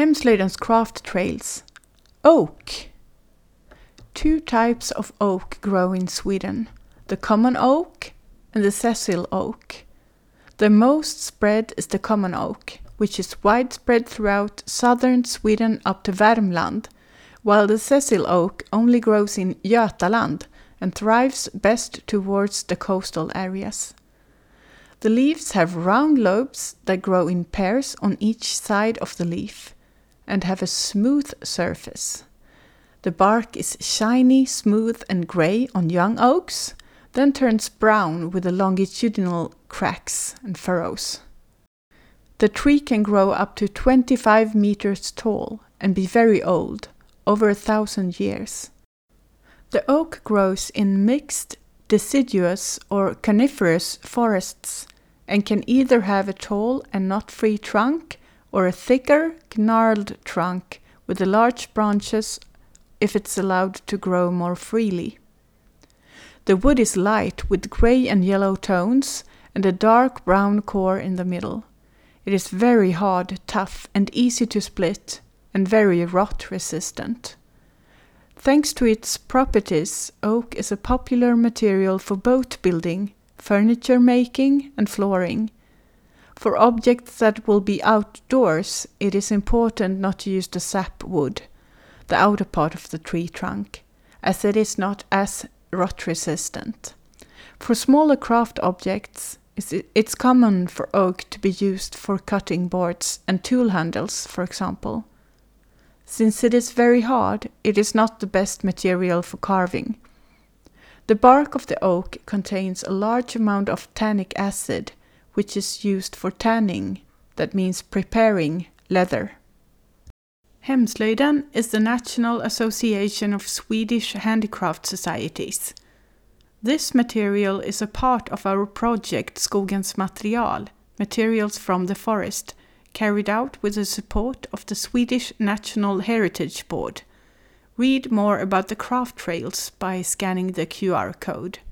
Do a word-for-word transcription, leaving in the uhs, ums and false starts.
Hemslöjdens craft trails. Oak. Two types of oak grow in Sweden, the common oak and the sessile oak. The most spread is the common oak, which is widespread throughout southern Sweden up to Värmland, while the sessile oak only grows in Götaland and thrives best towards the coastal areas. The leaves have round lobes that grow in pairs on each side of the leaf and have a smooth surface. The bark is shiny, smooth and grey on young oaks, then turns brown with the longitudinal cracks and furrows. The tree can grow up to twenty-five meters tall and be very old, over a thousand years. The oak grows in mixed, deciduous or coniferous forests and can either have a tall and knot-free trunk or a thicker, gnarled trunk with the large branches if it's allowed to grow more freely. The wood is light with grey and yellow tones and a dark brown core in the middle. It is very hard, tough and easy to split and very rot resistant. Thanks to its properties, oak is a popular material for boat building, furniture making and flooring. For objects that will be outdoors, it is important not to use the sap wood, the outer part of the tree trunk, as it is not as rot resistant. For smaller craft objects, it's common for oak to be used for cutting boards and tool handles, for example. Since it is very hard, it is not the best material for carving. The bark of the oak contains a large amount of tannic acid, which is used for tanning, that means preparing leather. Hemslöjden is the National Association of Swedish Handicraft Societies. This material is a part of our project Skogens material, materials from the forest, carried out with the support of the Swedish National Heritage Board. Read more about the craft trails by scanning the Q R code.